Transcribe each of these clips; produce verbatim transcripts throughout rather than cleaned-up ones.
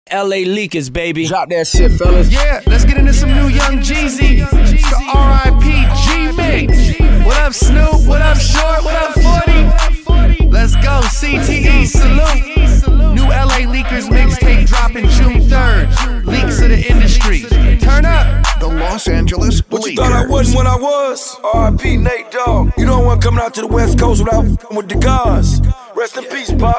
L A Leakers, baby. Drop that shit, fellas. Yeah, let's get into some new Young Jeezy. It's the R I P G-Mix. What up, Snoop? What up, Short? What up, forty? Let's go, C T E, salute. New L A Leakers mixtape dropping June third. Leaks of the industry. Turn up. The Los Angeles What you Leakers. thought I wasn't when I was? R I P Nate Dogg. You don't want coming out to the West Coast without f***ing with the guys. Rest in peace, Pop.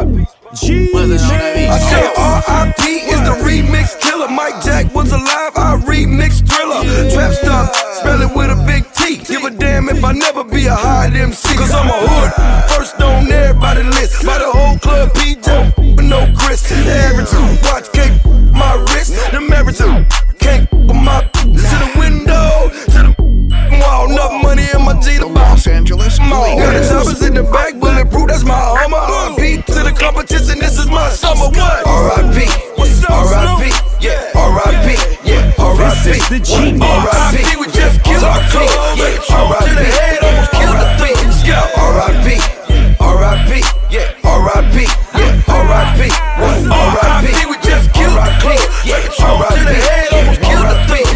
I said R I P is the remix killer. Mike Jack was alive, I remix Thriller. Trap star, spell it with a big T. Give a damn if I never be a high M C. Cause I'm a hood, first on everybody list. By the whole club, P J with no grist. The average watch can't my wrist. The average can't with my to the window, to the wall. Enough money in my G to The buy. Los Angeles Got the Leakers. choppers in the back, bulletproof, that's my armor. R I P to the competition, this is my summer. What? R I P, what's up, R I P, yeah, R I P, yeah, R I P. This is the G-Mix. R I P, we just killed the team. Yeah, R I P, to the head, almost killed the team. Yeah, R I P, R I P, yeah, R I P, yeah, R I P. What? R I P, we just killed the team. Yeah, R I P, to the head, almost killed the team.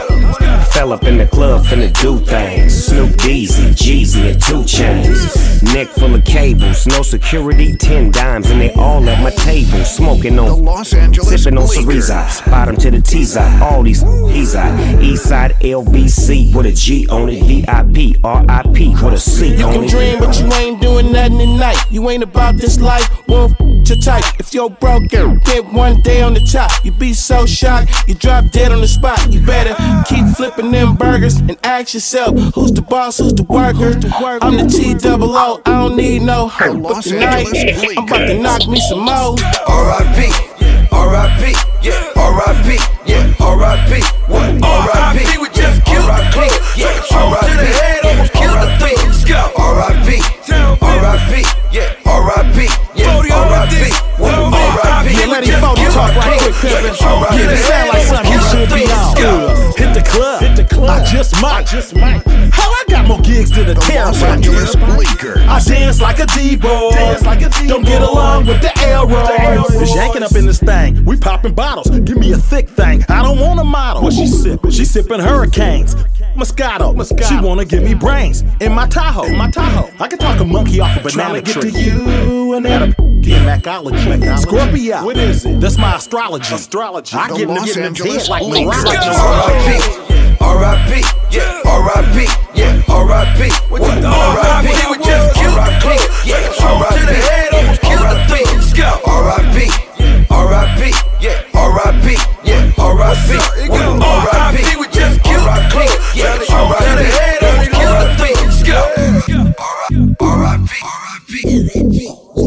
Fell up in the club finna do things. Snoop Deezy, Jeezy, and two chains. Neck full of cables, no security, ten dimes, and they all at my table. Smoking The on, Los Angeles sipping on Leakers. Cereza. Bottom to the T-side, all these Eastside. Eastside L B C with a G on it. V I P, R I P with a C You on can it. dream, but you ain't doing nothing tonight. You ain't about this life, won't f your type. If you're broke, get one day on the top. You be so shocked, you drop dead on the spot. You better keep flipping them burgers and ask yourself, who's the boss, who's the worker? I'm the T double O, I don't need no hope. But Los tonight, Angeles I'm about to knock me some more. R I P, R I P, yeah, R I P, yeah, R I P. What? R I P, we just killed the team. Yeah, R I P, to the head, almost killed the team. R I P, R I P, yeah, R I P, yeah, R I P. What? R I P, Yeah, we let just him phone killed talk the right team. quick, Pimpin'. R I P, Yeah, this sound like something you should be on. Hit the club, hit the club. I just might, just might. How I got more gigs than a The Los terrifying. Angeles Leakers. I dance like a D-boy. Dance like a D-boy. Don't get along with the arrows. It's yanking up in this thing. We popping bottles. Give me a thick thing. I don't want a model. What she sipping? She sipping hurricanes. Moscato. Moscato. She wanna give me brains in my Tahoe. In my Tahoe. I can talk a monkey off a banana Tryna tree. get to you and Got a in Macology. Scorpio. What is it? That's my astrology. Astrology. I The get in Los the Angeles head like Leakers. neurology. R I P, R I P, yeah, R I P, yeah, R I P. What? R I P, we just killed the team. Yeah, R I P, to the head, almost killed the team. R I P, R I P, yeah, R I P, yeah, R I P. What? R I P, we just killed the team. Yeah, R I P, to the head, almost killed the team. R I P, R I P, R I P,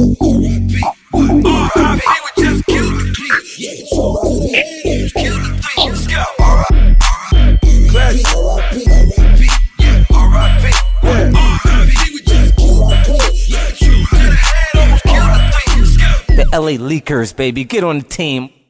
we just killed the team. Yeah, R I P, almost killed the team. R I P, classic. R I P, yeah, R I P. What? R I P, we just killed the team. Yeah, to the head, almost killed the team. The L A Leakers, baby. Get on the team.